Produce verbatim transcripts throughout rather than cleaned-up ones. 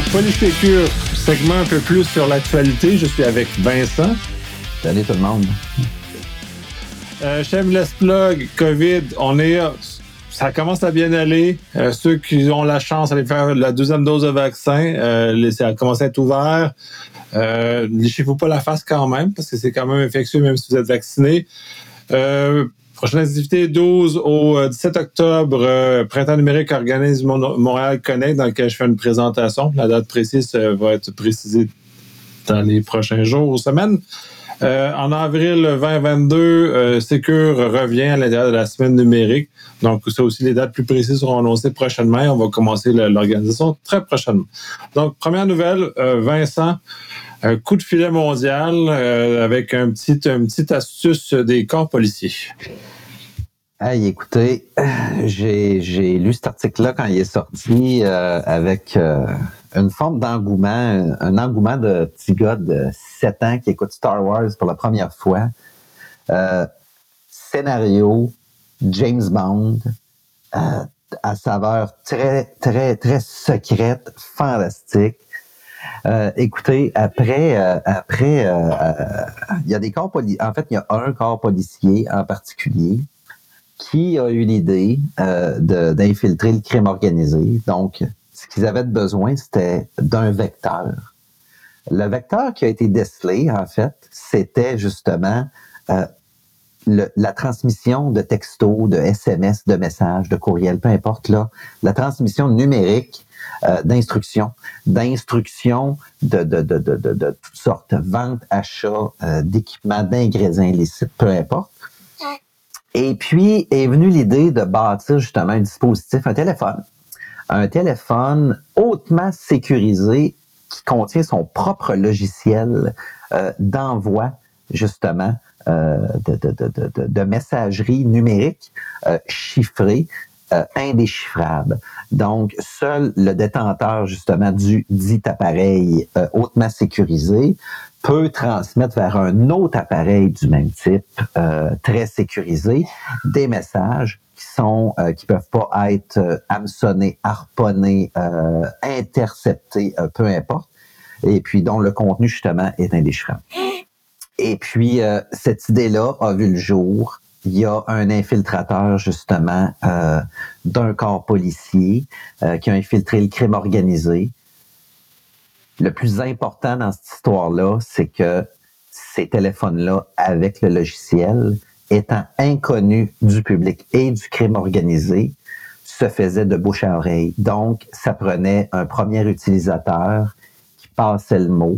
Polysécure, segment un peu plus sur l'actualité. Je suis avec Vincent. Salut tout le monde. Euh, Shameless plug, COVID, on est... Ça commence à bien aller. Euh, ceux qui ont la chance d'aller faire la deuxième dose de vaccin, euh, ça commence à être ouvert. Euh, Léchez-vous pas la face quand même, parce que c'est quand même infectieux, même si vous êtes vacciné. Euh, prochaine activité, douze au dix-sept octobre, euh, Printemps numérique organise Mon- Montréal Connect, dans lequel je fais une présentation. La date précise euh, va être précisée dans les prochains jours ou semaines. Euh, en avril vingt vingt-deux, euh, Sécure revient à l'intérieur de la semaine numérique. Donc, ça aussi, les dates plus précises seront annoncées prochainement. On va commencer le, l'organisation très prochainement. Donc, première nouvelle, euh, Vincent, un coup de filet mondial euh, avec un petit, un petit astuce des corps policiers. Hey, écoutez, j'ai, j'ai lu cet article-là quand il est sorti euh, avec euh, une forme d'engouement, un, un engouement de petit gars de sept ans qui écoute Star Wars pour la première fois. Euh, scénario, James Bond, euh, à saveur très, très, très secrète, fantastique. Euh, écoutez, après, euh, après, euh, euh, il y a des corps policiers. En fait, il y a un corps policier en particulier qui a eu l'idée euh, de, d'infiltrer le crime organisé. Donc, ce qu'ils avaient besoin, c'était d'un vecteur. Le vecteur qui a été décelé, en fait, c'était justement euh, le, la transmission de textos, de S M S, de messages, de courriels, peu importe, là, la transmission numérique euh, d'instructions, d'instructions de, de, de, de, de, de toutes sortes, vente, achat, euh, d'équipements, d'ingrédients illicites, peu importe. Et puis est venue l'idée de bâtir justement un dispositif, un téléphone. Un téléphone hautement sécurisé qui contient son propre logiciel euh, d'envoi justement euh, de, de, de, de, de messagerie numérique euh, chiffrée, euh, indéchiffrable. Donc, seul le détenteur justement du dit appareil euh, hautement sécurisé peut transmettre vers un autre appareil du même type, euh, très sécurisé, des messages qui sont euh, qui peuvent pas être euh, hameçonnés, harponnés, euh, interceptés, euh, peu importe, et puis dont le contenu justement est indéchiffrable. Et puis euh, cette idée-là a vu le jour. Il y a un infiltrateur justement euh, d'un corps policier euh, qui a infiltré le crime organisé. Le plus important dans cette histoire-là, c'est que ces téléphones-là, avec le logiciel, étant inconnus du public et du crime organisé, se faisaient de bouche à oreille. Donc, ça prenait un premier utilisateur qui passait le mot,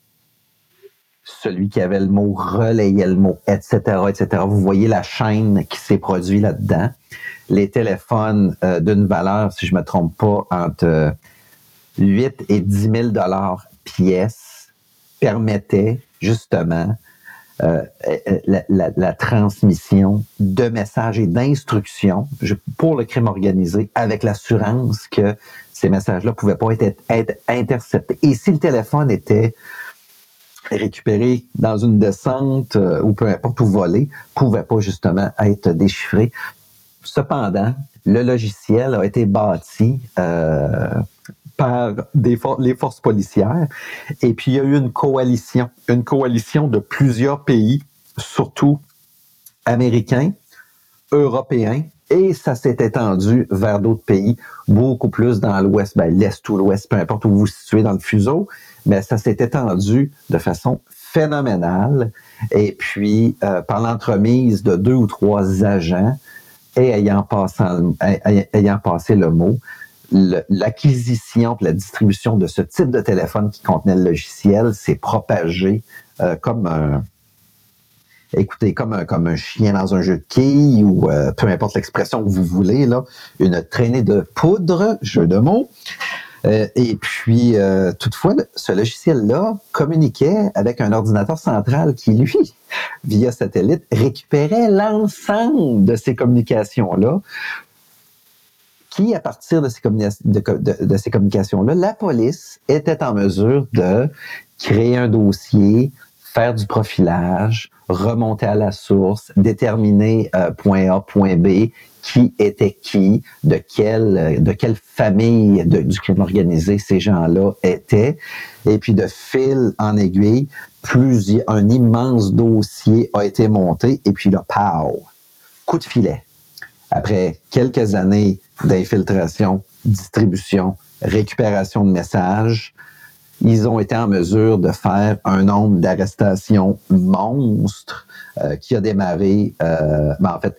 celui qui avait le mot relayait le mot, et cetera, et cetera. Vous voyez la chaîne qui s'est produite là-dedans. Les téléphones euh, d'une valeur, si je me trompe pas, entre euh, huit et dix mille dollars pièce permettaient justement euh, la, la, la transmission de messages et d'instructions pour le crime organisé avec l'assurance que ces messages-là pouvaient pas être, être interceptés. Et si le téléphone était récupéré dans une descente euh, ou peu importe, ou volé, pouvait pas justement être déchiffré. Cependant, le logiciel a été bâti euh, par des for- les forces policières et puis il y a eu une coalition, une coalition de plusieurs pays, surtout américains, européens, et ça s'est étendu vers d'autres pays, beaucoup plus dans l'ouest, ben, l'est ou l'ouest, peu importe où vous vous situez dans le fuseau, mais ça s'est étendu de façon phénoménale. Et puis, euh, par l'entremise de deux ou trois agents, et ayant passé, ayant passé le mot, le, l'acquisition et la distribution de ce type de téléphone qui contenait le logiciel s'est propagée euh, comme un... Écoutez, comme un, comme un chien dans un jeu de quilles ou euh, peu importe l'expression que vous voulez, là, une traînée de poudre, jeu de mots. Euh, et puis, euh, toutefois, ce logiciel-là communiquait avec un ordinateur central qui, lui, via satellite, récupérait l'ensemble de ces communications-là, qui, à partir de ces, communi- de, de, de ces communications-là, la police était en mesure de créer un dossier, faire du profilage, remonter à la source, déterminer euh, point A, point B, qui était qui, de quelle, de quelle famille de, du crime organisé ces gens-là étaient. Et puis, de fil en aiguille, plusieurs, un immense dossier a été monté. Et puis là, pow! Coup de filet. Après quelques années d'infiltration, distribution, récupération de messages, ils ont été en mesure de faire un nombre d'arrestations monstres euh, qui a démarré, euh, ben en fait,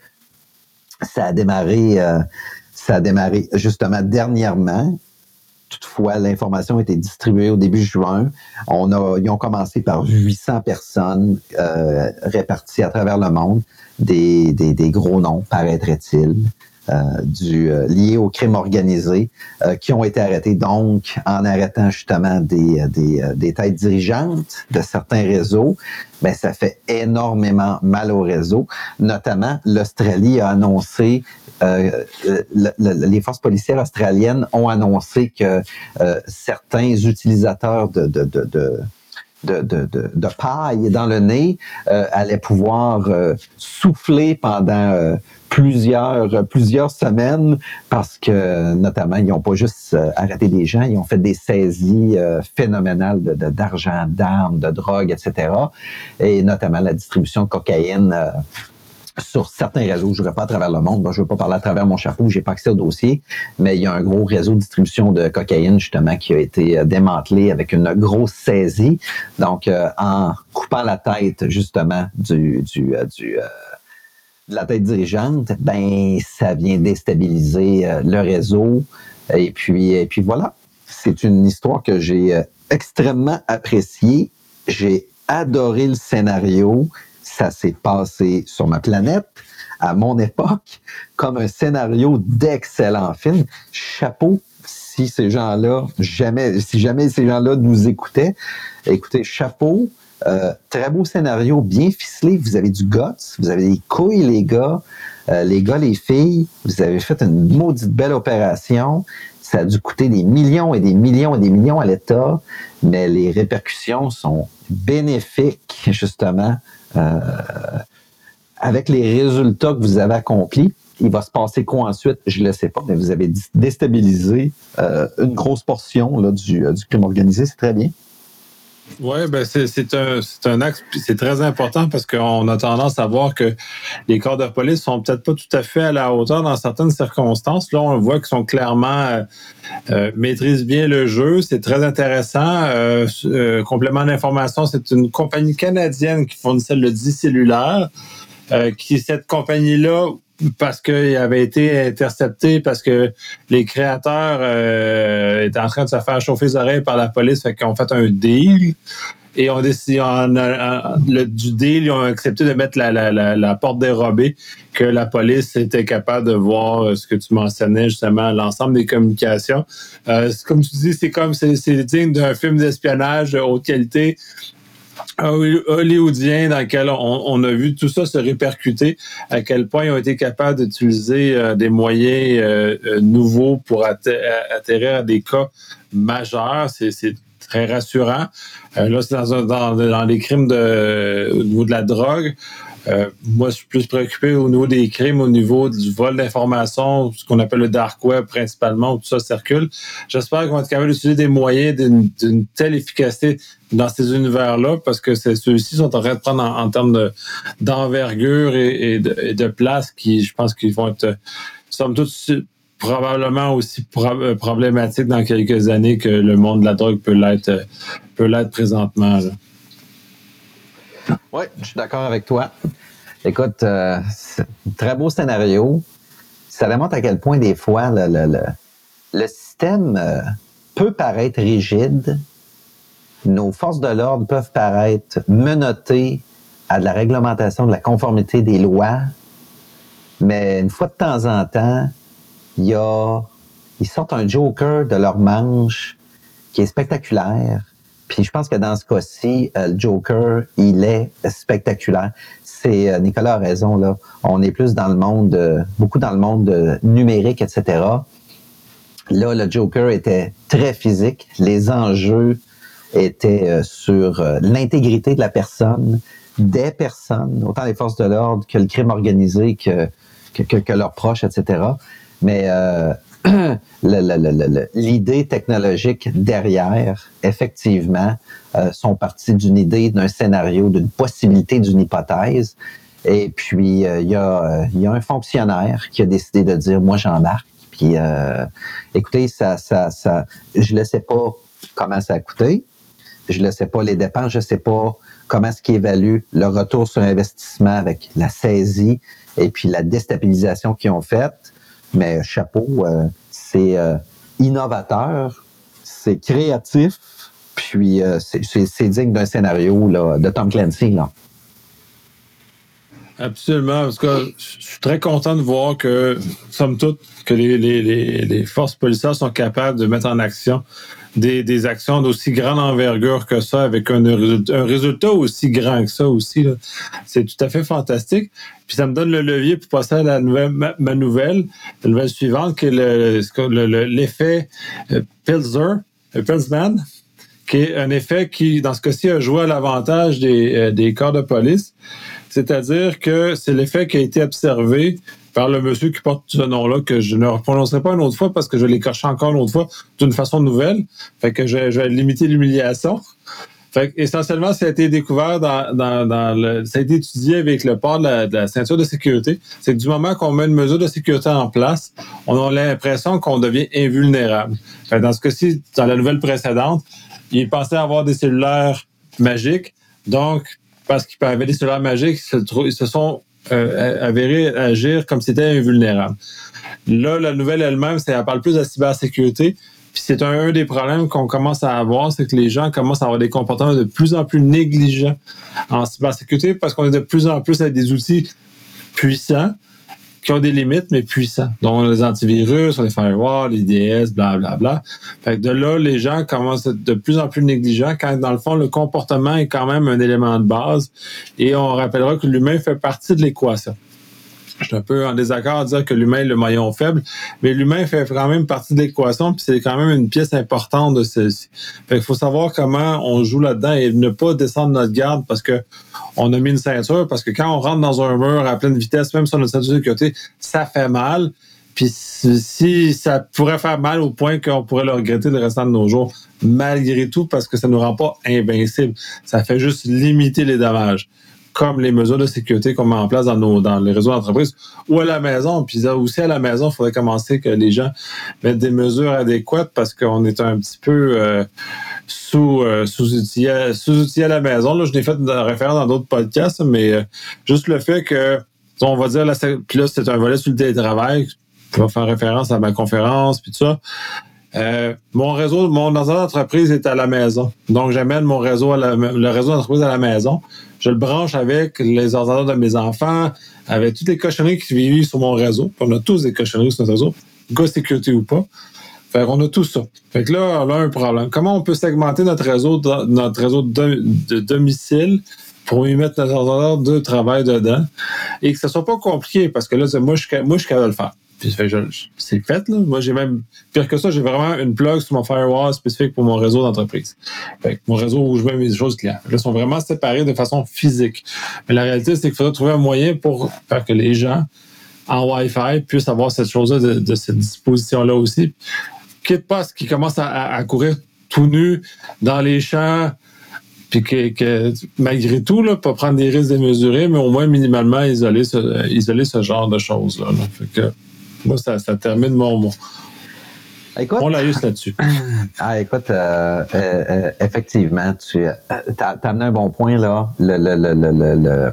ça a démarré, euh, ça a démarré justement dernièrement. Toutefois, l'information a été distribuée au début juin. On a, ils ont commencé par huit cents personnes euh, réparties à travers le monde, des, des, des gros noms, paraîtrait-il. Euh, du, euh, liés au crime organisé, euh, qui ont été arrêtés donc en arrêtant justement des, des, des têtes dirigeantes de certains réseaux. Ben, ça fait énormément mal au réseau. Notamment, l'Australie a annoncé, euh, le, le, les forces policières australiennes ont annoncé que euh, certains utilisateurs de, de, de, de De, de, de, de paille dans le nez euh, allaient pouvoir euh, souffler pendant euh, plusieurs plusieurs semaines parce que notamment ils n'ont pas juste euh, arrêté des gens, ils ont fait des saisies euh, phénoménales de, de, d'argent, d'armes, de drogue, et cetera. Et notamment la distribution de cocaïne euh, sur certains réseaux. Je ne vais pas à travers le monde. Moi, je ne veux pas parler à travers mon chapeau. J'ai pas accès au dossier. Mais il y a un gros réseau de distribution de cocaïne, justement, qui a été démantelé avec une grosse saisie. Donc, euh, en coupant la tête, justement, du, du, euh, du, euh, de la tête dirigeante, ben, ça vient déstabiliser euh, le réseau. Et puis, et puis voilà. C'est une histoire que j'ai euh, extrêmement appréciée. J'ai adoré le scénario. Ça s'est passé sur ma planète, à mon époque, comme un scénario d'excellent film. Chapeau, si ces gens-là, jamais, si jamais ces gens-là nous écoutaient, écoutez, chapeau, euh, très beau scénario, bien ficelé, vous avez du guts, vous avez des couilles, les gars, euh, les gars, les filles, vous avez fait une maudite belle opération. Ça a dû coûter des millions et des millions et des millions à l'État, mais les répercussions sont bénéfiques, justement, Euh, avec les résultats que vous avez accomplis. Il va se passer quoi ensuite? Je ne le sais pas, mais vous avez déstabilisé euh, une grosse portion là, du, du crime organisé. C'est très bien. Oui, ben c'est, c'est un c'est un axe, c'est très important parce qu'on a tendance à voir que les corps de police sont peut-être pas tout à fait à la hauteur dans certaines circonstances. Là, on voit qu'ils sont clairement euh, euh, maîtrisent bien le jeu. C'est très intéressant. Euh, euh, complément d'information, c'est une compagnie canadienne qui fournissait le dit cellulaire. Euh, qui cette compagnie-là, parce qu'il avait été intercepté, parce que les créateurs euh, étaient en train de se faire chauffer les oreilles par la police, fait qu'ils ont fait un deal. Et on décide, en, en, le, du deal, ils ont accepté de mettre la, la, la, la porte dérobée, que la police était capable de voir ce que tu mentionnais, justement, l'ensemble des communications. Euh, comme tu dis, c'est comme c'est, c'est digne d'un film d'espionnage de haute qualité hollywoodien dans lequel on, on a vu tout ça se répercuter, à quel point ils ont été capables d'utiliser euh, des moyens euh, euh, nouveaux pour atter- atterrir à des cas majeurs. C'est, c'est très rassurant. Euh, là, c'est dans, un, dans, dans les crimes de, au niveau de la drogue. Euh, moi, je suis plus préoccupé au niveau des crimes, au niveau du vol d'informations, ce qu'on appelle le dark web principalement, où tout ça circule. J'espère qu'on va être capable d'utiliser des moyens d'une, d'une telle efficacité dans ces univers-là, parce que c'est, ceux-ci sont en train de prendre en, en termes de, d'envergure et, et, de, et de place, qui, je pense qu'ils vont être, somme toute, probablement aussi pro- problématiques dans quelques années que le monde de la drogue peut l'être, peut l'être présentement, là. Oui, je suis d'accord avec toi. Écoute, euh, c'est un très beau scénario. Ça démontre à quel point, des fois, le, le, le, le système euh, peut paraître rigide. Nos forces de l'ordre peuvent paraître menottées à de la réglementation, de la conformité des lois. Mais une fois de temps en temps, il y a, ils sortent un joker de leur manche qui est spectaculaire. Puis je pense que dans ce cas-ci, euh, le Joker, il est spectaculaire. C'est euh, Nicolas a raison, là. On est plus dans le monde, euh, beaucoup dans le monde euh, numérique, et cetera. Là, le Joker était très physique. Les enjeux était euh, sur euh, l'intégrité de la personne, des personnes, autant les forces de l'ordre que le crime organisé, que, que, que, que leurs proches, et cetera. Mais euh, le, le, le, le, l'idée technologique derrière, effectivement, euh, sont partis d'une idée, d'un scénario, d'une possibilité, d'une hypothèse. Et puis, il euh, y, euh, y a un fonctionnaire qui a décidé de dire « moi, j'embarque ». Puis, euh, écoutez, ça, ça, ça, je ne sais pas comment ça a coûté, je ne sais pas les dépenses, je ne sais pas comment est-ce qu'ils évaluent le retour sur investissement avec la saisie et puis la déstabilisation qu'ils ont faite. Mais chapeau, euh, c'est euh, innovateur, c'est créatif, puis euh, c'est, c'est, c'est digne d'un scénario là, de Tom Clancy, là. Absolument, parce que je suis très content de voir que, somme toute, que les, les, les, les forces policières sont capables de mettre en action des, des actions d'aussi grande envergure que ça, avec un, un résultat aussi grand que ça aussi. Là. C'est tout à fait fantastique. Puis ça me donne le levier pour passer à la nouvelle, ma, ma nouvelle, la nouvelle suivante, qui est le, le, le, l'effet Pilzer, Pilzman, qui est un effet qui, dans ce cas-ci, a joué à l'avantage des, euh, des corps de police. C'est-à-dire que c'est l'effet qui a été observé par le monsieur qui porte ce nom-là, que je ne prononcerai pas une autre fois parce que je l'ai l'écorcherai encore une autre fois d'une façon nouvelle. Fait que je, je vais limiter l'humiliation. Fait que, essentiellement, ça a été découvert dans, dans, dans le, ça a été étudié avec le port de la, de la ceinture de sécurité. C'est que du moment qu'on met une mesure de sécurité en place, on a l'impression qu'on devient invulnérable. Fait que dans ce cas-ci, dans la nouvelle précédente, il pensait avoir des cellulaires magiques. Donc, parce qu'ils avaient des cellulaires magiques, ils se sont euh, avérés agir comme si c'était invulnérable. Là, la nouvelle elle-même, c'est, elle parle plus de la cybersécurité. Puis c'est un, un des problèmes qu'on commence à avoir, c'est que les gens commencent à avoir des comportements de plus en plus négligents en cybersécurité parce qu'on est de plus en plus avec des outils puissants qui ont des limites, mais puissants, dont les antivirus, les firewalls, les I D S, blablabla. Fait que de là, les gens commencent à être de plus en plus négligents quand, dans le fond, le comportement est quand même un élément de base. Et on rappellera que l'humain fait partie de l'équation. Je suis un peu en désaccord à dire que l'humain est le maillon faible, mais l'humain fait quand même partie de l'équation, puis c'est quand même une pièce importante de celle-ci. Fait qu'il faut savoir comment on joue là-dedans et ne pas descendre notre garde parce que on a mis une ceinture, parce que quand on rentre dans un mur à pleine vitesse, même sur notre ceinture de sécurité, ça fait mal. Puis si ça pourrait faire mal au point qu'on pourrait le regretter le restant de nos jours, malgré tout, parce que ça ne nous rend pas invincibles. Ça fait juste limiter les dommages, comme les mesures de sécurité qu'on met en place dans nos dans les réseaux d'entreprise ou à la maison. Puis aussi à la maison, il faudrait commencer que les gens mettent des mesures adéquates parce qu'on est un petit peu euh, sous euh, sous-outillé sous-outillé à la maison. Là, je l'ai fait une référence dans d'autres podcasts, mais euh, juste le fait que, on va dire, là, puis là, c'est un volet sur le télétravail. Je vais faire référence à ma conférence, puis tout ça. Euh, mon réseau, mon ordinateur d'entreprise est à la maison. Donc, j'amène mon réseau, à la, le réseau d'entreprise à la maison. Je le branche avec les ordinateurs de mes enfants, avec toutes les cochonneries qui vivent sur mon réseau. On a tous des cochonneries sur notre réseau, gars sécurité ou pas. Fait qu'on a tout ça. Fait que là, on a un problème. Comment on peut segmenter notre réseau, de, notre réseau de, de domicile pour y mettre notre ordinateur de travail dedans et que ce soit pas compliqué parce que là, moi, je, moi, je suis capable de le faire. Puis fait, je, c'est fait, là. Moi, j'ai même, pire que ça, j'ai vraiment une plug sur mon firewall spécifique pour mon réseau d'entreprise. Fait que mon réseau où je mets mes choses clients. Là, ils sont vraiment séparés de façon physique. Mais la réalité, c'est qu'il faudrait trouver un moyen pour faire que les gens en Wi-Fi puissent avoir cette chose-là, de, de cette disposition-là aussi. Quitte pas à ce qu'ils commencent à, à, à courir tout nus dans les champs, puis que, que malgré tout, là, pas prendre des risques démesurés, mais au moins minimalement isoler ce, isoler ce genre de choses-là. Là. Fait que, moi, ça, ça termine mon mot. Écoute, on l'a eu là-dessus. Ah, écoute, euh, euh, euh, effectivement, tu euh, as amené un bon point, là. Le, le, le, le, le, le,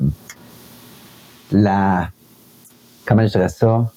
la, comment je dirais ça?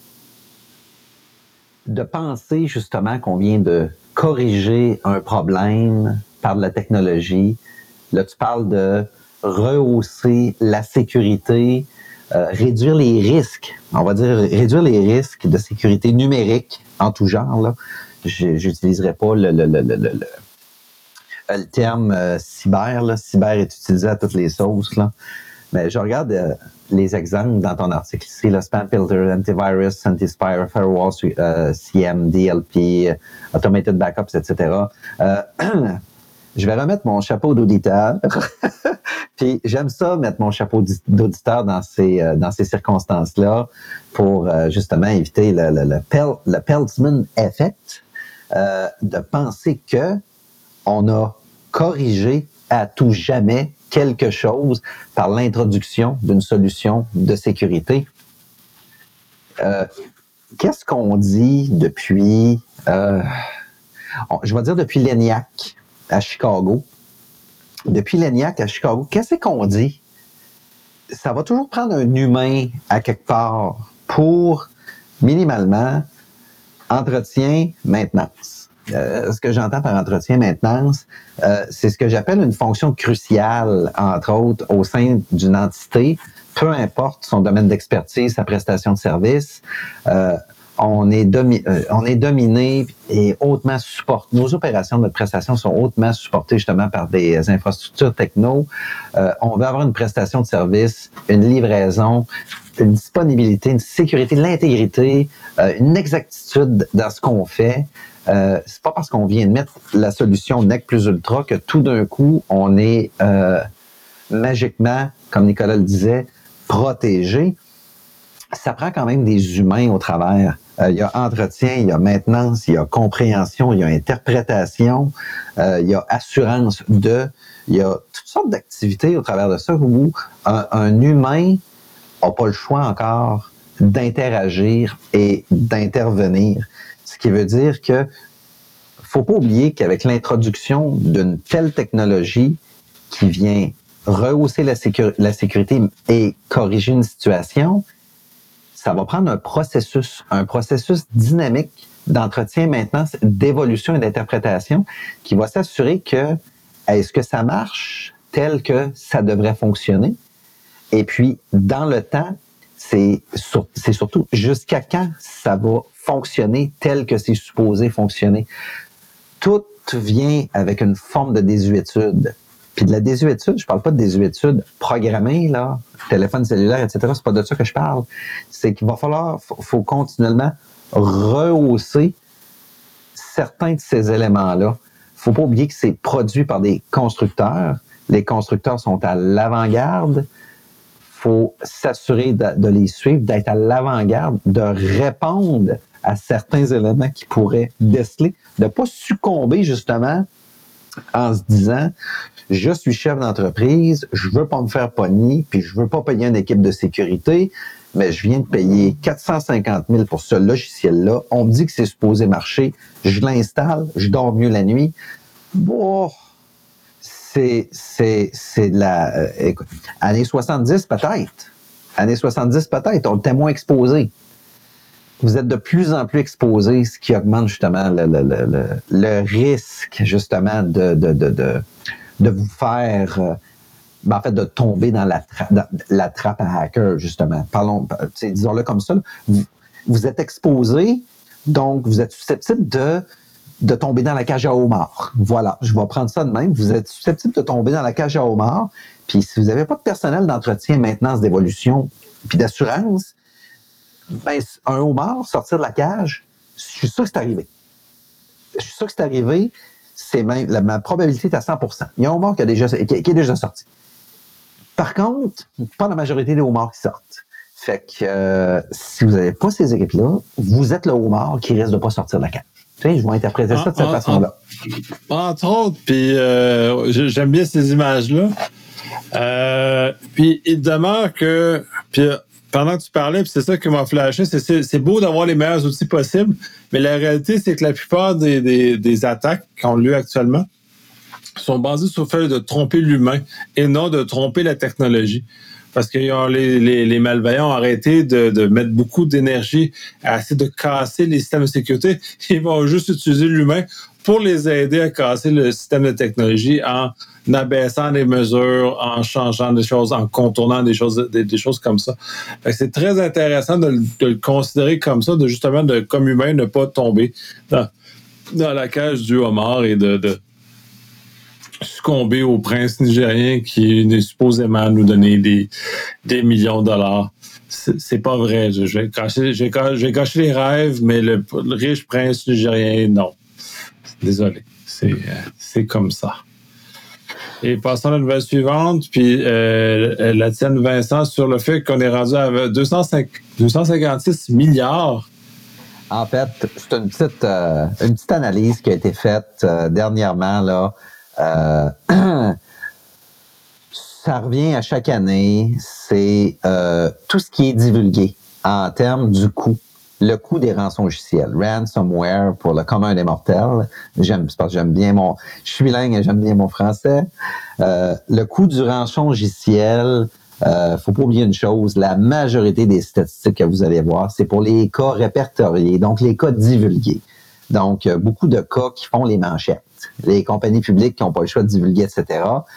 De penser, justement, qu'on vient de corriger un problème par de la technologie. Là, tu parles de rehausser la sécurité, Euh, réduire les risques, on va dire réduire les risques de sécurité numérique en tout genre. Là. Je n'utiliserai pas le, le, le, le, le, le terme euh, cyber. Là. Cyber est utilisé à toutes les sauces. Là. Mais je regarde euh, les exemples dans ton article ici, le spam filter, antivirus, anti-spyware, firewall, euh, C M, D L P, automated backups, et cetera. Euh, je vais remettre mon chapeau d'auditeur. Puis j'aime ça, mettre mon chapeau d'auditeur dans ces, euh, dans ces circonstances-là pour euh, justement éviter le, le, le, Pel, le Peltzman effect, euh, de penser que on a corrigé à tout jamais quelque chose par l'introduction d'une solution de sécurité. Euh, qu'est-ce qu'on dit depuis, euh, je vais dire depuis l'ENIAC à Chicago. Depuis l'ENIAC à Chicago, qu'est-ce qu'on dit? Ça va toujours prendre un humain à quelque part pour, minimalement, entretien, maintenance. Euh, ce que j'entends par entretien, maintenance, euh, c'est ce que j'appelle une fonction cruciale, entre autres, au sein d'une entité, peu importe son domaine d'expertise, sa prestation de service. Euh, On est, domi- euh, on est dominé et hautement supporté. Nos opérations, notre prestation sont hautement supportées justement par des infrastructures techno. Euh, on veut avoir une prestation de service, une livraison, une disponibilité, une sécurité, l'intégrité, euh, une exactitude dans ce qu'on fait. Euh, c'est pas parce qu'on vient de mettre la solution N E C plus ultra que tout d'un coup, on est euh, magiquement, comme Nicolas le disait, protégé. Ça prend quand même des humains au travers. Euh, il y a entretien, il y a maintenance, il y a compréhension, il y a interprétation, euh, il y a assurance de, il y a toutes sortes d'activités au travers de ça où un, un humain n'a pas le choix encore d'interagir et d'intervenir. Ce qui veut dire que faut pas oublier qu'avec l'introduction d'une telle technologie qui vient rehausser la, sécur- la sécurité et corriger une situation, ça va prendre un processus, un processus dynamique d'entretien, maintenance, d'évolution et d'interprétation qui va s'assurer que est-ce que ça marche tel que ça devrait fonctionner? Et puis, dans le temps, c'est, sur, c'est surtout jusqu'à quand ça va fonctionner tel que c'est supposé fonctionner. Tout vient avec une forme de désuétude. Puis de la désuétude, je parle pas de désuétude programmée, là, téléphone cellulaire, et cetera. C'est pas de ça que je parle. C'est qu'il va falloir, faut, faut continuellement rehausser certains de ces éléments-là. Faut pas oublier que c'est produit par des constructeurs. Les constructeurs sont à l'avant-garde. Faut s'assurer de, de les suivre, d'être à l'avant-garde, de répondre à certains éléments qui pourraient déceler, de pas succomber justement en se disant je suis chef d'entreprise, je veux pas me faire pogner, puis je veux pas payer une équipe de sécurité, mais je viens de payer quatre cent cinquante mille pour ce logiciel-là. On me dit que c'est supposé marcher, je l'installe, je dors mieux la nuit. Bon, c'est c'est c'est de la euh, écoute, années soixante-dix peut-être, années soixante-dix peut-être, on était moins exposé. Vous êtes de plus en plus exposé, ce qui augmente justement le, le, le, le, le risque justement de, de, de, de, de vous faire, euh, ben en fait, de tomber dans la, tra- dans la trappe à hacker, justement. Parlons, disons-le comme ça. Vous, vous êtes exposé, donc vous êtes susceptible de, de tomber dans la cage à homard. Voilà, je vais prendre ça de même. Vous êtes susceptible de tomber dans la cage à homard, puis si vous n'avez pas de personnel d'entretien, maintenance, d'évolution, puis d'assurance, ben, un homard sortir de la cage, je suis sûr que c'est arrivé. Je suis sûr que c'est arrivé. C'est même, la, ma probabilité est à cent pour cent. Il y a un homard qui, a déjà, qui, qui est déjà sorti. Par contre, pas la majorité des homards qui sortent. Fait que euh, si vous n'avez pas ces équipes-là, vous êtes le homard qui risque de pas sortir de la cage. Tu sais, je vais interpréter ça de cette en, façon-là. En, entre autres, puis euh, j'aime bien ces images-là. Euh, puis il demeure que... Puis, pendant que tu parlais, puis c'est ça qui m'a flashé, c'est, c'est, c'est beau d'avoir les meilleurs outils possibles, mais la réalité, c'est que la plupart des, des, des attaques qui ont lieu actuellement sont basées sur le fait de tromper l'humain et non de tromper la technologie. Parce que les, les, les malveillants ont arrêté de, de mettre beaucoup d'énergie à essayer de casser les systèmes de sécurité. Ils vont juste utiliser l'humain pour les aider à casser le système de technologie en abaissant les mesures, en changeant des choses, en contournant des choses, des, des choses comme ça. Fait que c'est très intéressant de, de le considérer comme ça, de justement, de, comme humain, ne pas tomber dans, dans la cage du homard et de, de succomber au prince nigérien qui est supposément nous donner des, des millions de dollars. C'est, c'est pas vrai. Je, je vais gâcher, j'ai, j'ai gâché les rêves, mais le, le riche prince nigérien, non. Désolé. C'est, c'est comme ça. Et passons à la nouvelle suivante, puis euh, la tienne, Vincent, sur le fait qu'on est rendu à deux cent cinquante-six milliards. En fait, c'est une petite, euh, une petite analyse qui a été faite euh, dernièrement, là. Euh, ça revient à chaque année, c'est euh, tout ce qui est divulgué en termes du coût. Le coût des rançongiciels, ransomware pour le commun des mortels. J'aime, c'est parce que j'aime bien mon, je suis bilingue et j'aime bien mon français. Euh, le coût du rançongiciel, euh, faut pas oublier une chose, la majorité des statistiques que vous allez voir, c'est pour les cas répertoriés, donc les cas divulgués. Donc, euh, beaucoup de cas qui font les manchettes. Les compagnies publiques qui n'ont pas le choix de divulguer, et cetera.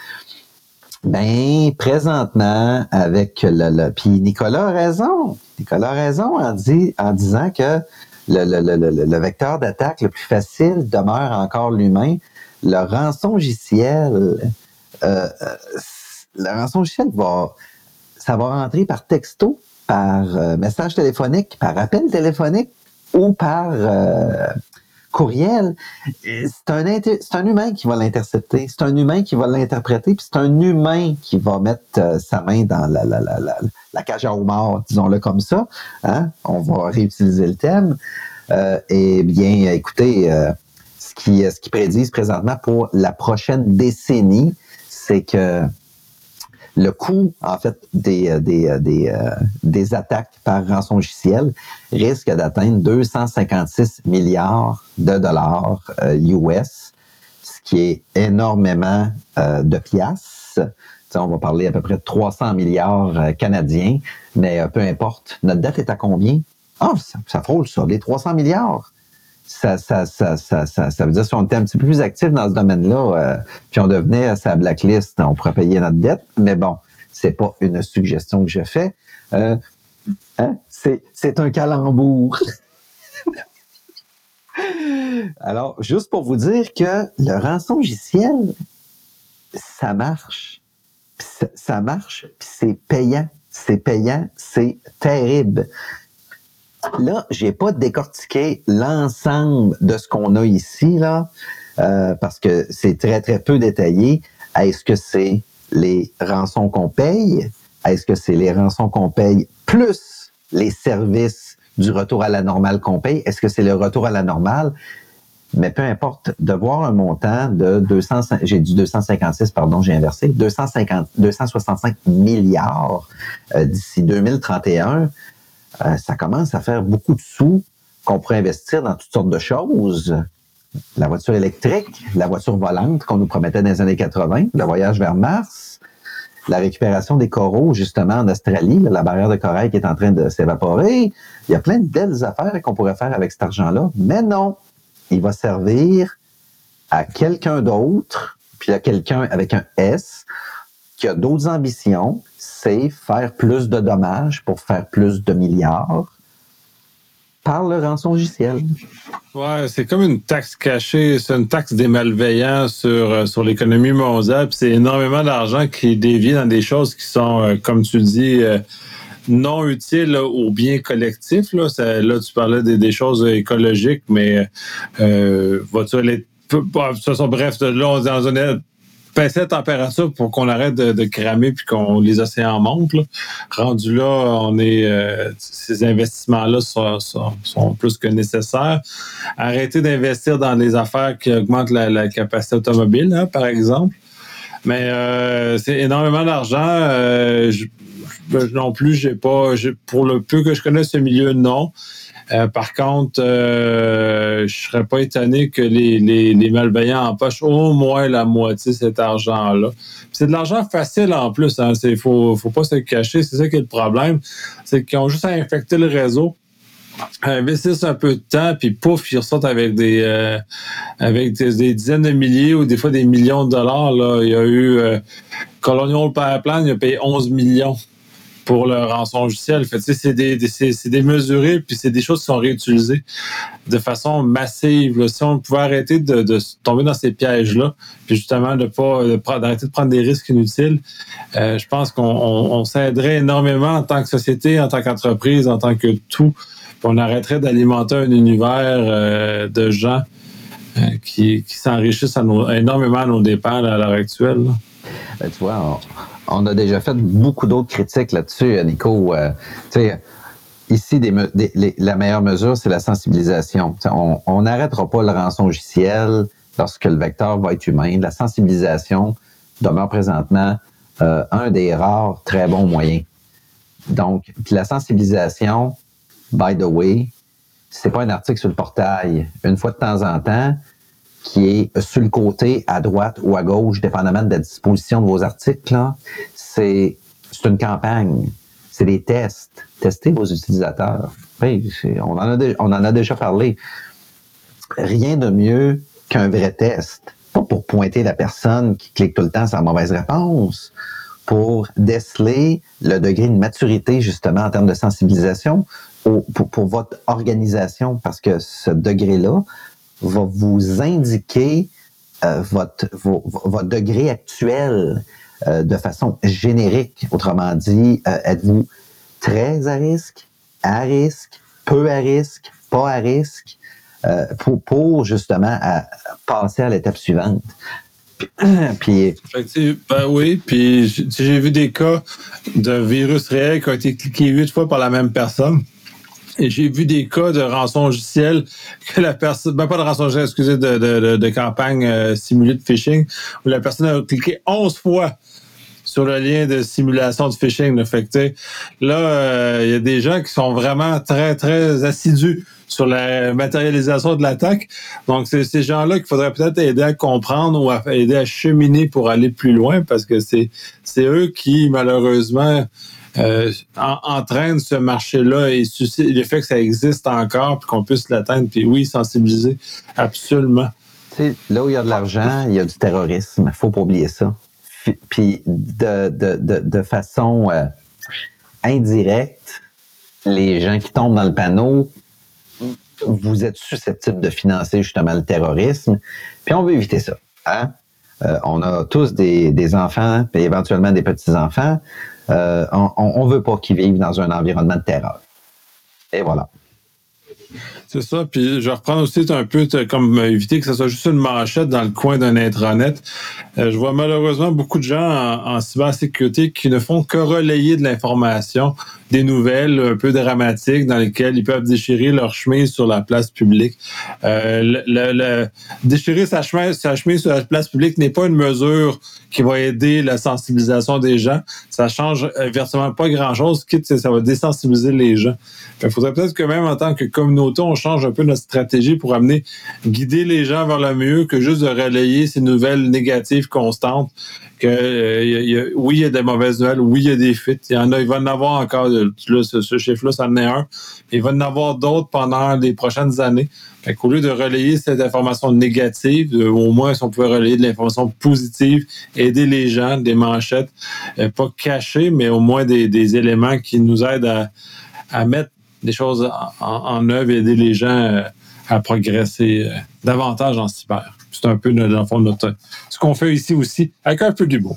Ben, présentement, avec le, le puis Nicolas a raison. Nicolas a raison en, dit, en disant que le, le, le, le, le vecteur d'attaque le plus facile demeure encore l'humain. Le rançongiciel, euh, le rançongiciel va, ça va rentrer par texto, par euh, message téléphonique, par appel téléphonique ou par euh, courriel. C'est un, inter- c'est un humain qui va l'intercepter, c'est un humain qui va l'interpréter, puis c'est un humain qui va mettre euh, sa main dans la, la, la, la, la cage à homard, disons-le comme ça. Hein? On va réutiliser le thème. Euh, et bien, écoutez, euh, ce qui, ce qui prédisent présentement pour la prochaine décennie, c'est que le coût, en fait, des, des, des, euh, des attaques par rançongiciel risque d'atteindre deux cent cinquante-six milliards de dollars euh, U S, ce qui est énormément euh, de piastres. T'sais, on va parler à peu près de trois cents milliards euh, canadiens, mais euh, peu importe. Notre dette est à combien? Ah, ça, ça frôle ça, les trois cents milliards. Ça, ça, ça, ça, ça, ça veut dire que si on était un petit peu plus actif dans ce domaine-là, euh, puis on devenait à sa blacklist, on pourrait payer notre dette. Mais bon, c'est pas une suggestion que je fais. Euh, hein? C'est, c'est un calembour. Alors, juste pour vous dire que le rançongiciel, ça marche. Ça, ça marche, puis c'est payant. C'est payant, c'est terrible. Là, j'ai pas décortiqué l'ensemble de ce qu'on a ici, là, euh, parce que c'est très, très peu détaillé. Est-ce que c'est les rançons qu'on paye? Est-ce que c'est les rançons qu'on paye plus les services du retour à la normale qu'on paye? Est-ce que c'est le retour à la normale? Mais peu importe, de voir un montant de deux cents, j'ai dit deux cent cinquante-six, pardon, j'ai inversé, deux cent cinquante, deux cent soixante-cinq milliards euh, d'ici deux mille trente et un, Euh, ça commence à faire beaucoup de sous qu'on pourrait investir dans toutes sortes de choses. La voiture électrique, la voiture volante qu'on nous promettait dans les années quatre-vingts, le voyage vers Mars, la récupération des coraux, justement, en Australie, la barrière de corail qui est en train de s'évaporer. Il y a plein de belles affaires qu'on pourrait faire avec cet argent-là, mais non, il va servir à quelqu'un d'autre, puis à quelqu'un avec un S, qui a d'autres ambitions, c'est faire plus de dommages pour faire plus de milliards par le rançongiciel. Ouais, c'est comme une taxe cachée, c'est une taxe des malveillants sur, sur l'économie mondiale, puis c'est énormément d'argent qui est dévié dans des choses qui sont, comme tu le dis, non utiles là, au bien collectif. Là, ça, là tu parlais des, des choses écologiques, mais euh, voiture électrique, de toute façon, bref, là, on est dans une baisser la température pour qu'on arrête de, de cramer puis qu'on les océans montent. Là. Rendu là, on est euh, ces investissements-là sont, sont, sont plus que nécessaires. Arrêter d'investir dans des affaires qui augmentent la, la capacité automobile, hein, par exemple. Mais euh, c'est énormément d'argent. Euh, je, je, non plus, j'ai pas. J'ai, pour le peu que je connais ce milieu, non. Euh, par contre, euh, je serais pas étonné que les, les, les malveillants empochent au moins la moitié de cet argent-là. Puis c'est de l'argent facile en plus. Hein. C'est, faut, faut pas se cacher. C'est ça qui est le problème. C'est qu'ils ont juste à infecter le réseau, investissent un peu de temps, puis pouf, ils ressortent avec des euh, avec des, des dizaines de milliers ou des fois des millions de dollars. Là. Il y a eu euh, Colonial Pipeline, il a payé onze millions pour le rançongiciel. Fait, c'est, des, des, c'est, c'est démesuré, puis c'est des choses qui sont réutilisées de façon massive. Là. Si on pouvait arrêter de, de tomber dans ces pièges-là, puis justement de pas de, d'arrêter de prendre des risques inutiles, euh, je pense qu'on on, on s'aiderait énormément en tant que société, en tant qu'entreprise, en tant que tout. Puis on arrêterait d'alimenter un univers euh, de gens euh, qui, qui s'enrichissent à nos, énormément à nos dépens là, à l'heure actuelle. Là. Ben, tu vois, on, on a déjà fait beaucoup d'autres critiques là-dessus, Nico. Euh, tu sais, ici, des, des, les, la meilleure mesure, c'est la sensibilisation. T'sais, on n'arrêtera pas le rançongiciel lorsque le vecteur va être humain. La sensibilisation demeure présentement euh, un des rares très bons moyens. Donc, puis la sensibilisation, by the way, c'est pas un article sur le portail. Une fois de temps en temps, qui est sur le côté, à droite ou à gauche, dépendamment de la disposition de vos articles, là, c'est, c'est une campagne. C'est des tests. Testez vos utilisateurs. Oui, on, en a de, on en a déjà parlé. Rien de mieux qu'un vrai test. Pas pour pointer la personne qui clique tout le temps sur la mauvaise réponse, pour déceler le degré de maturité, justement, en termes de sensibilisation au, pour, pour votre organisation, parce que ce degré-là va vous indiquer euh, votre, vos, votre degré actuel euh, de façon générique. Autrement dit, euh, êtes-vous très à risque, à risque, peu à risque, pas à risque, euh, pour, pour justement à passer à l'étape suivante. Puis, ben oui, puis j'ai vu des cas de virus réel qui ont été cliqués huit fois par la même personne. Et j'ai vu des cas de rançongiciel que la personne, ben pas de rançongiciel, excusez, de, de, de, de campagne euh, simulée de phishing, où la personne a cliqué onze fois sur le lien de simulation de phishing. Là, fait que, là, il euh, y a des gens qui sont vraiment très, très assidus sur la matérialisation de l'attaque. Donc, c'est ces gens-là qu'il faudrait peut-être aider à comprendre ou à aider à cheminer pour aller plus loin, parce que c'est, c'est eux qui, malheureusement, Euh, en, entraîne ce marché-là et suscite le fait que ça existe encore puis qu'on puisse l'atteindre. Puis oui, sensibiliser, absolument. Tu sais, là où il y a de l'argent, il y a du terrorisme. Il ne faut pas oublier ça. Puis de, de, de, de façon euh, indirecte, les gens qui tombent dans le panneau, vous êtes susceptibles de financer justement le terrorisme. Puis on veut éviter ça. Hein? Euh, on a tous des, des enfants, puis éventuellement des petits-enfants. Euh, on ne veut pas qu'ils vivent dans un environnement de terreur. Et voilà. C'est ça. Puis je reprends aussi un peu comme éviter que ce soit juste une manchette dans le coin d'un intranet. Euh, je vois malheureusement beaucoup de gens en, en cybersécurité qui ne font que relayer de l'information, des nouvelles un peu dramatiques dans lesquelles ils peuvent déchirer leur chemise sur la place publique. Euh, le, le, le, déchirer sa chemise, sa chemise sur la place publique n'est pas une mesure qui va aider la sensibilisation des gens. Ça change virtuellement pas grand-chose, quitte que ça va désensibiliser les gens. Il faudrait peut-être que même en tant que communauté, on change un peu notre stratégie pour amener, guider les gens vers le mieux que juste de relayer ces nouvelles négatives constantes. Que euh, y a, oui, il y a des mauvaises nouvelles, oui, il y a des fuites. Il y en a, il va en avoir encore, là, ce, ce chiffre-là, ça en est un. Mais il va en avoir d'autres pendant les prochaines années. Fait qu'au lieu de relayer cette information négative, euh, au moins, si on pouvait relayer de l'information positive, aider les gens, des manchettes, euh, pas cachées, mais au moins des, des éléments qui nous aident à, à mettre des choses en, en œuvre et aider les gens euh, à progresser euh, davantage en cyber. C'est un peu, dans le fond, notre, ce qu'on fait ici aussi, avec un peu d'humour.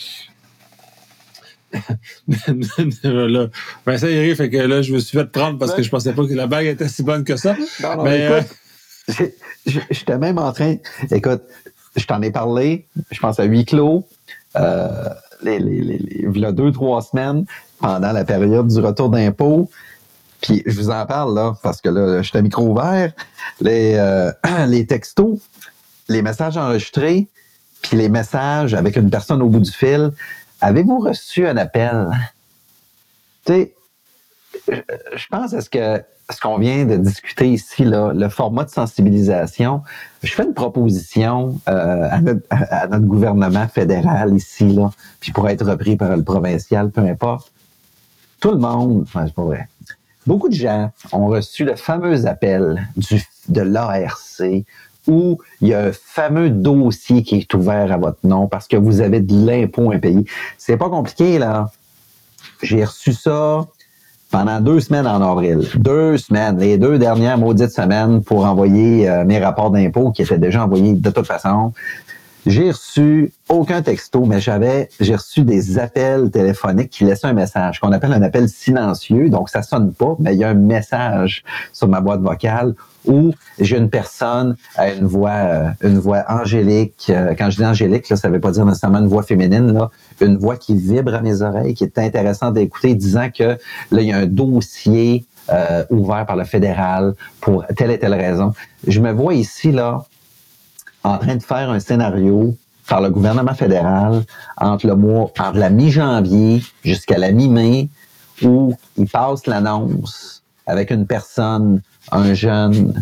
Là, ben ça y est, fait que là, je me suis fait prendre parce que je pensais pas que la bague était si bonne que ça. Non, non, mais écoute, euh... j'étais même en train... Écoute, je t'en ai parlé, je pense à huis clos, euh, les, les, les, les, il y a deux, trois semaines, pendant la période du retour d'impôt. Puis je vous en parle, là, parce que là, je suis à micro ouvert. Les, euh, les textos, les messages enregistrés, puis les messages avec une personne au bout du fil. Avez-vous reçu un appel? Tu sais, je pense à ce que ce qu'on vient de discuter ici, là, le format de sensibilisation. Je fais une proposition euh, à, notre, à notre gouvernement fédéral ici, là, puis pour être repris par le provincial, peu importe. Tout le monde, enfin, c'est pas vrai. Beaucoup de gens ont reçu le fameux appel du, de l'A R C où il y a un fameux dossier qui est ouvert à votre nom parce que vous avez de l'impôt impayé. C'est pas compliqué, là. J'ai reçu ça pendant deux semaines en avril. Deux semaines, les deux dernières maudites semaines pour envoyer euh, mes rapports d'impôt qui étaient déjà envoyés de toute façon. J'ai reçu aucun texto, mais j'avais, j'ai reçu des appels téléphoniques qui laissaient un message, qu'on appelle un appel silencieux. Donc, ça sonne pas, mais il y a un message sur ma boîte vocale où j'ai une personne à une voix, euh, une voix angélique. Euh, quand je dis angélique, là, ça veut pas dire nécessairement une voix féminine, là. Une voix qui vibre à mes oreilles, qui est intéressante à écouter, disant que là, il y a un dossier euh, ouvert par le fédéral pour telle et telle raison. Je me vois ici, là, en train de faire un scénario par le gouvernement fédéral entre le mois, entre la mi-janvier jusqu'à la mi-mai, où il passe l'annonce avec une personne, un jeune,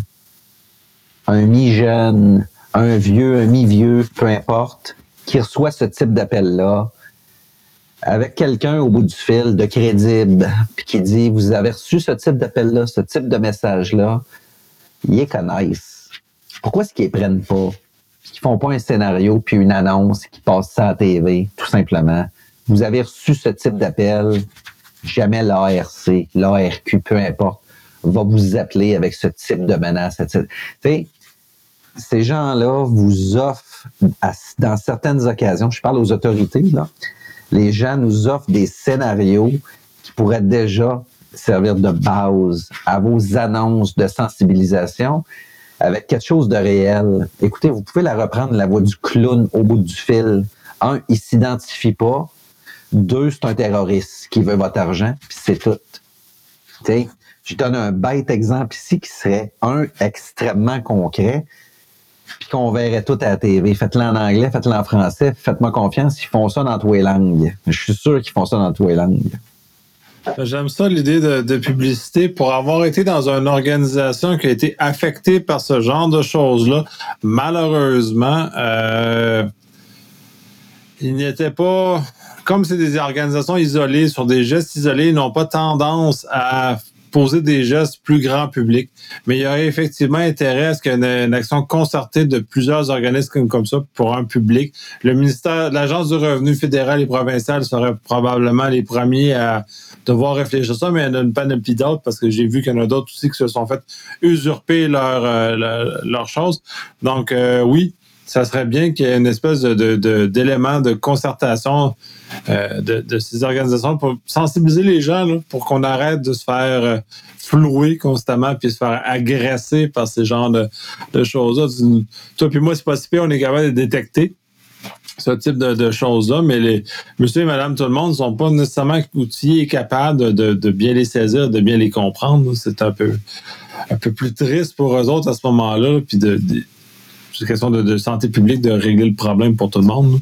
un mi-jeune, un vieux, un mi-vieux, peu importe, qui reçoit ce type d'appel-là, avec quelqu'un au bout du fil de crédible, puis qui dit, vous avez reçu ce type d'appel-là, ce type de message-là, ils les connaissent. Pourquoi est-ce qu'ils les prennent pas? Qui font pas un scénario puis une annonce qui passe ça à la T V, tout simplement. Vous avez reçu ce type d'appel, jamais l'A R C, l'A R Q, peu importe, va vous appeler avec ce type de menace. Tu sais, ces gens-là vous offrent, à, dans certaines occasions, je parle aux autorités, là, les gens nous offrent des scénarios qui pourraient déjà servir de base à vos annonces de sensibilisation, avec quelque chose de réel. Écoutez, vous pouvez la reprendre, la voix du clown au bout du fil. Un, il s'identifie pas. Deux, c'est un terroriste qui veut votre argent, puis c'est tout. T'sais, je donne un bête exemple ici qui serait un extrêmement concret, puis qu'on verrait tout à la T V. Faites-le en anglais, faites-le en français, faites-moi confiance, ils font ça dans tous les langues. Je suis sûr qu'ils font ça dans tous les langues. J'aime ça, l'idée de, de publicité. Pour avoir été dans une organisation qui a été affectée par ce genre de choses-là, malheureusement, euh, il n'était pas... Comme c'est des organisations isolées, sur des gestes isolés, ils n'ont pas tendance à poser des gestes plus grand public. Mais il y aurait effectivement intérêt à ce qu'il y ait une, une action concertée de plusieurs organismes comme ça pour un public. Le ministère, l'Agence du revenu fédéral et provincial seraient probablement les premiers à devoir réfléchir à ça, mais il y en a une panoplie d'autres parce que j'ai vu qu'il y en a d'autres aussi qui se sont fait usurper leur, euh, leur, leur chose. Donc, euh, oui, ça serait bien qu'il y ait une espèce de, de, de, d'élément de concertation euh, de, de ces organisations pour sensibiliser les gens là, pour qu'on arrête de se faire euh, flouer constamment puis se faire agresser par ces genres de, de choses-là. Toi puis moi, c'est pas si pire, on est capable de détecter ce type de, de choses-là, mais les monsieur et madame tout le monde ne sont pas nécessairement outillés et capables de, de, de bien les saisir, de bien les comprendre. C'est un peu, un peu plus triste pour eux autres à ce moment-là, puis de, de c'est une question de, de santé publique de régler le problème pour tout le monde.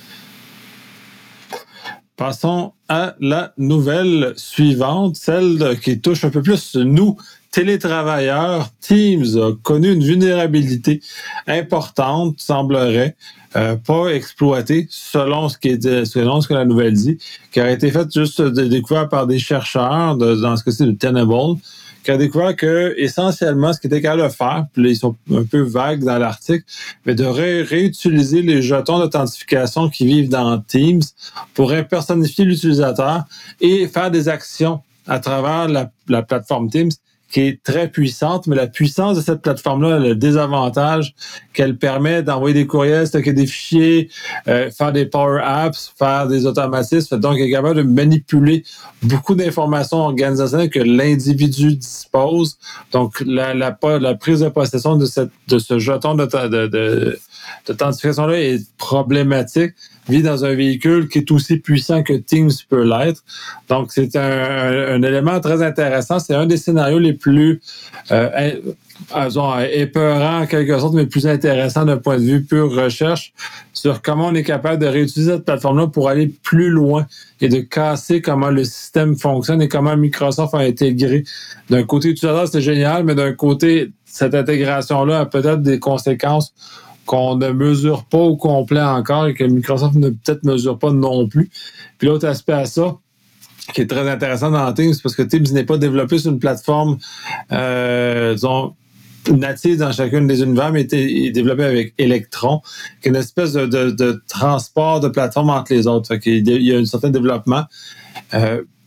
Passons à la nouvelle suivante, celle de, qui touche un peu plus nous, télétravailleurs. Teams a connu une vulnérabilité importante, semblerait, euh, pas exploitée, selon ce qui est, selon ce que la nouvelle dit, qui a été faite juste de, découvert par des chercheurs, de, dans ce cas-ci de Tenable, qui a découvert que, essentiellement, ce qu'ils étaient capables de faire, puis là, ils sont un peu vagues dans l'article, mais de ré- réutiliser les jetons d'authentification qui vivent dans Teams pour impersonnifier l'utilisateur et faire des actions à travers la, la plateforme Teams qui est très puissante, mais la puissance de cette plateforme-là a le désavantage qu'elle permet d'envoyer des courriels, stocker des fichiers, euh, faire des Power Apps, faire des automatismes. Donc, elle est capable de manipuler beaucoup d'informations organisationnelles que l'individu dispose. Donc, la, la, la prise de possession de, cette, de ce jeton de, de, de, d'authentification-là est problématique. Vit dans un véhicule qui est aussi puissant que Teams peut l'être. Donc, c'est un, un, un élément très intéressant. C'est un des scénarios les plus euh, disons, épeurants en quelque sorte, mais plus intéressants d'un point de vue pure recherche sur comment on est capable de réutiliser cette plateforme-là pour aller plus loin et de casser comment le système fonctionne et comment Microsoft a intégré. D'un côté utilisateur, c'est génial, mais d'un côté, cette intégration-là a peut-être des conséquences qu'on ne mesure pas au complet encore et que Microsoft ne peut-être mesure pas non plus. Puis l'autre aspect à ça, qui est très intéressant dans Teams, c'est parce que Teams n'est pas développé sur une plateforme euh, disons, native dans chacune des univers, mais est développé avec Electron, qui est une espèce de, de, de transport de plateforme entre les autres. Fait qu'il y a un certain développement. Euh,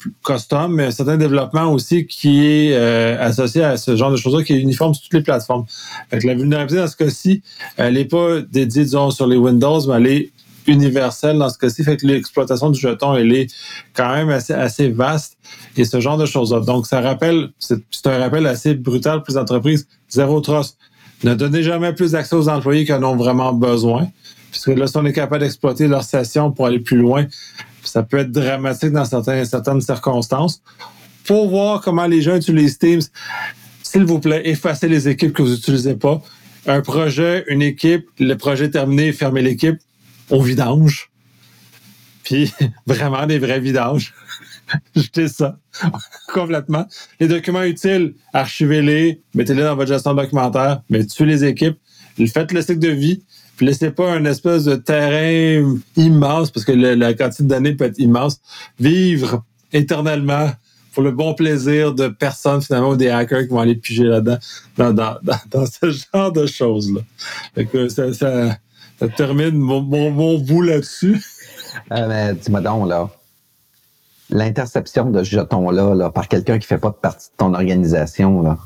custom, mais un certain développement aussi qui est euh, associé à ce genre de choses-là, qui est uniforme sur toutes les plateformes. Fait que la vulnérabilité, dans ce cas-ci, elle n'est pas dédiée, disons, sur les Windows, mais elle est universelle dans ce cas-ci. Fait que l'exploitation du jeton, elle est quand même assez, assez vaste et ce genre de choses-là. Donc, ça rappelle, c'est, c'est un rappel assez brutal pour les entreprises. Zéro trust. Ne donnez jamais plus d'accès aux employés qu'en ont vraiment besoin. Puisque là, si on est capable d'exploiter leur session pour aller plus loin, ça peut être dramatique dans certaines, certaines circonstances. Pour voir comment les gens utilisent Teams, s'il vous plaît, effacez les équipes que vous n'utilisez pas. Un projet, une équipe, le projet terminé, fermez l'équipe au vidange. Puis, vraiment des vrais vidanges. Jetez ça complètement. Les documents utiles, archivez-les, mettez-les dans votre gestion documentaire, mais tuez les équipes, faites le cycle de vie, puis laissez pas un espèce de terrain immense, parce que le, la quantité de données peut être immense, vivre éternellement pour le bon plaisir de personnes, finalement, ou des hackers qui vont aller piger là-dedans, dans, dans, dans, dans ce genre de choses-là. Fait que ça, ça, ça termine mon, mon, mon bout là-dessus. Euh, mais dis-moi donc, là, l'interception de ce jeton-là, là, par quelqu'un qui fait pas partie de ton organisation, là,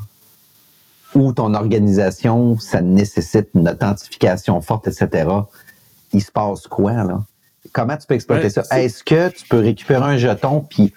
ou ton organisation, ça nécessite une authentification forte, et cetera, il se passe quoi, là? Comment tu peux exploiter ouais, ça? C'est... Est-ce que tu peux récupérer un jeton, puis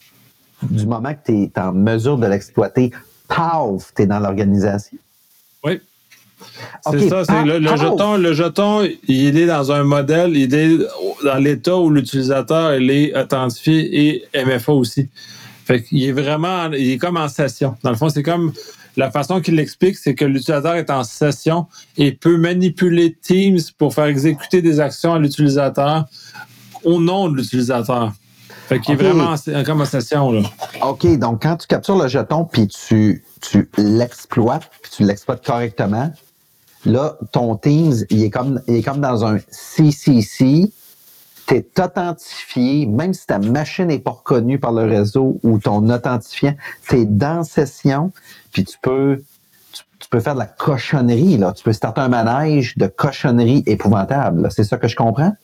du moment que tu es en mesure de l'exploiter, paf, tu es dans l'organisation? Oui. C'est okay, ça, c'est le, le jeton, le jeton, il est dans un modèle, il est dans l'état où l'utilisateur il est authentifié et M F A aussi. Fait qu'il est vraiment, il est comme en session. Dans le fond, c'est comme la façon qu'il l'explique, c'est que l'utilisateur est en session et peut manipuler Teams pour faire exécuter des actions à l'utilisateur au nom de l'utilisateur. Fait qu'il okay. est vraiment en, comme en session, là. OK, donc quand tu captures le jeton puis tu, tu l'exploites, puis tu l'exploites correctement, là, ton Teams, il est comme, il est comme dans un C C C. Tu es authentifié, même si ta machine n'est pas reconnue par le réseau ou ton authentifiant, tu es dans session, puis tu peux, tu, tu peux faire de la cochonnerie, là. Tu peux starter un manège de cochonnerie épouvantable. Là. C'est ça que je comprends?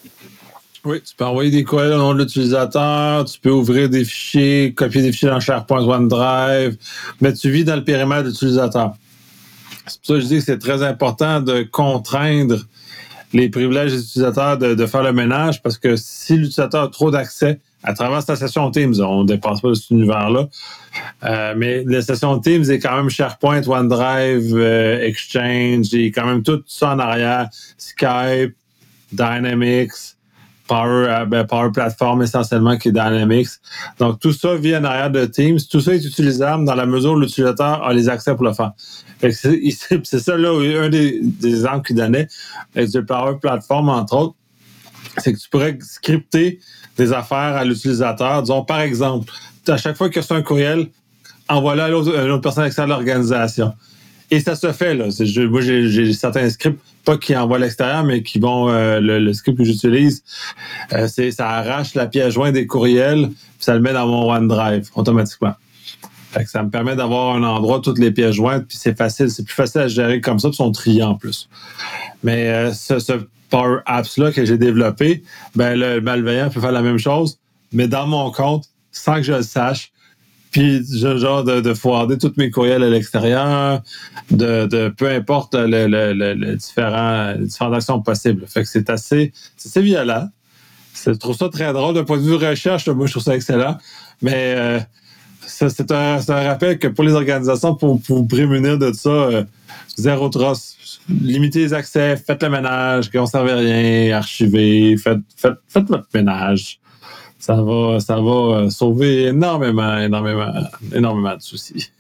Oui, tu peux envoyer des courriels au nom de l'utilisateur, tu peux ouvrir des fichiers, copier des fichiers dans SharePoint, OneDrive, mais tu vis dans le périmètre de l'utilisateur. C'est pour ça que je dis que c'est très important de contraindre les privilèges des utilisateurs de, de faire le ménage, parce que si l'utilisateur a trop d'accès à travers sa session Teams, on ne dépasse pas cet univers-là, euh, mais la session Teams est quand même SharePoint, OneDrive, euh, Exchange, et quand même tout ça en arrière, Skype, Dynamics, Power, ben, Power Platform essentiellement qui est Dynamics. Donc tout ça vient en arrière de Teams, tout ça est utilisable dans la mesure où l'utilisateur a les accès pour le faire. Fait que c'est, c'est ça là un des, des exemples qu'il donnait avec le Power Platform entre autres, c'est que tu pourrais scripter des affaires à l'utilisateur. Disons par exemple, à chaque fois qu'il y a un courriel, envoie-le à l'autre, à l'autre personne externe de l'organisation. Et ça se fait, là. C'est, je, moi, j'ai, j'ai certains scripts, pas qui envoient à l'extérieur, mais qui vont, euh, le, le script que j'utilise, euh, c'est, ça arrache la pièce jointe des courriels, puis ça le met dans mon OneDrive, automatiquement. Fait que ça me permet d'avoir un endroit, toutes les pièces jointes, puis c'est facile, c'est plus facile à gérer comme ça, puis ils sont triés en plus. Mais, euh, ce, ce Power Apps-là que j'ai développé, ben, le malveillant peut faire la même chose, mais dans mon compte, sans que je le sache, puis genre de, de forwarder tous mes courriels à l'extérieur, de, de peu importe le, le, le, le différent, les différentes actions possibles. Fait que c'est assez, c'est assez violent. C'est, je trouve ça très drôle d'un point de vue de recherche. Moi, je trouve ça excellent. Mais euh, ça, c'est, un, c'est un rappel que pour les organisations, pour, pour vous prémunir de ça, euh, zéro trust. Limitez les accès, faites le ménage, conservez rien, archivez, faites, faites, faites votre ménage. Ça va, ça va sauver énormément, énormément, énormément de soucis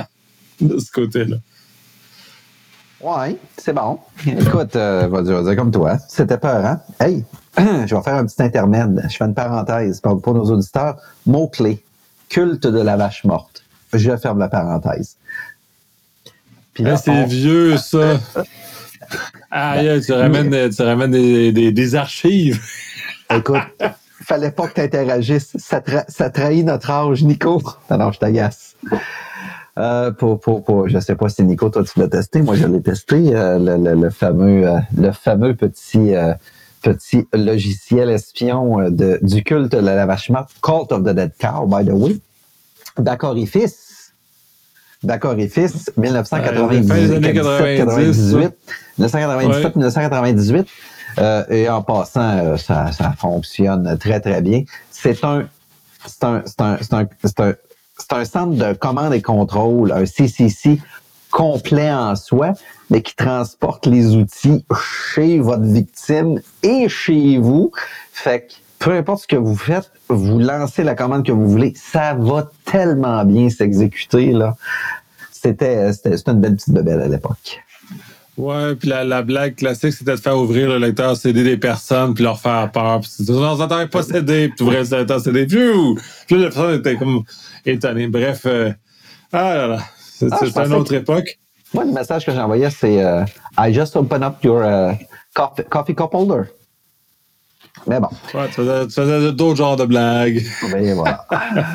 de ce côté-là. Oui, c'est bon. Écoute, euh, va dire, dire comme toi, c'était peur, hein? Hey, je vais faire un petit intermède. Je fais une parenthèse pour, pour nos auditeurs. Mot-clé, culte de la vache morte. Je ferme la parenthèse. Puis là, hey, c'est on... vieux, ça. Ah, yeah, tu ramènes, tu ramènes des, des, des archives. Écoute, fallait pas que tu interagisses. Ça, tra- ça trahit notre âge, Nico. Non, non, je t'agace. Euh, pour, pour, pour, je sais pas si Nico, toi, tu l'as testé. Moi, je l'ai testé, euh, le, le, le fameux, euh, le fameux petit, euh, petit logiciel espion de, du culte de la vache morte, Cult of the Dead Cow, by the way. D'accord et fils. D'accord et fils, dix-neuf cent quatre-vingt-dix-huit. dix-neuf cent quatre-vingt-dix-sept dix-neuf cent quatre-vingt-dix-huit. Euh, et en passant, euh, ça, ça fonctionne très, très bien. C'est un, c'est un, c'est un, c'est un, c'est un, c'est un centre de commande et contrôle, un C C C complet en soi, mais qui transporte les outils chez votre victime et chez vous. Fait que peu importe ce que vous faites, vous lancez la commande que vous voulez, ça va tellement bien s'exécuter, là. C'était, c'était, c'était une belle petite bebelle à l'époque. Ouais, puis la, la blague classique, c'était de faire ouvrir le lecteur C D des personnes puis leur faire peur. Puis tu on s'entendait pas C D, puis tu ouvrais le lecteur C D, puis, puis la personne était comme étonnée. Bref, euh, ah là là, c'est, ah, c'est une autre que... époque. Moi, le message que j'envoyais, c'est uh, I just open up your uh, coffee, coffee cup holder. Mais bon. Ouais, tu faisais, tu faisais d'autres genres de blagues. Mais voilà.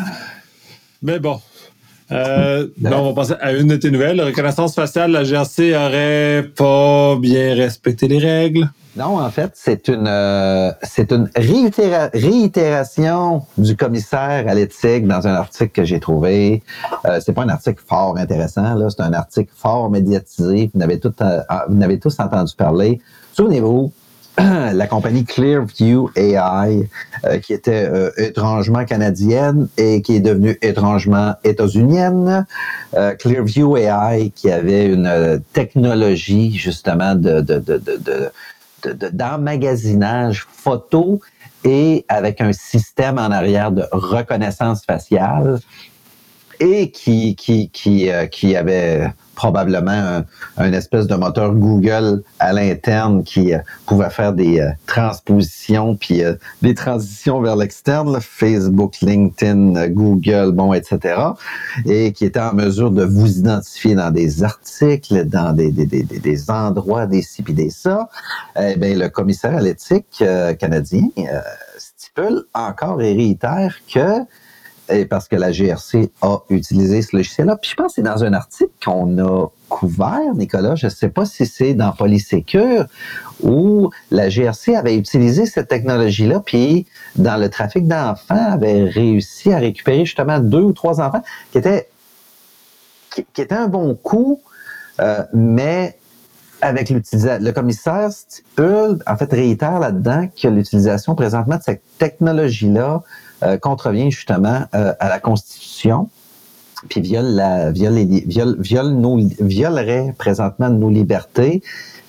Mais bon. Euh, là, on va passer à une de tes nouvelles. La reconnaissance faciale, la G R C aurait pas bien respecté les règles. Non, en fait, c'est une euh, c'est une réitéra- réitération du commissaire à l'éthique dans un article que j'ai trouvé. Euh, c'est pas un article fort intéressant, là, c'est un article fort médiatisé. Vous n'avez tout, euh, vous n'avez tous entendu parler. Souvenez-vous, la compagnie Clearview A I, euh, qui était euh, étrangement canadienne et qui est devenue étrangement états-unienne. Euh, Clearview A I, qui avait une euh, technologie justement de, de, de, de, de, de, de d'emmagasinage photo et avec un système en arrière de reconnaissance faciale et qui qui qui euh, qui avait probablement un, un espèce de moteur Google à l'interne qui euh, pouvait faire des euh, transpositions puis euh, des transitions vers l'externe, là, Facebook, LinkedIn, Google, bon, et cetera. Et qui était en mesure de vous identifier dans des articles, dans des, des, des, des endroits, des ci pis des ça. Eh bien, le commissaire à l'éthique euh, canadien euh, stipule encore et réitère que et parce que la G R C a utilisé ce logiciel-là. Puis je pense que c'est dans un article qu'on a couvert, Nicolas, je ne sais pas si c'est dans Polysécure, où la G R C avait utilisé cette technologie-là, puis dans le trafic d'enfants, avait réussi à récupérer justement deux ou trois enfants qui étaient, qui, qui étaient un bon coup, euh, mais avec l'utilisation, le commissaire stipule, en fait, réitère là-dedans que l'utilisation présentement de cette technologie-là euh, contrevient justement euh, à la Constitution, puis viole la, viole les, viole, viole nos, violerait présentement nos libertés.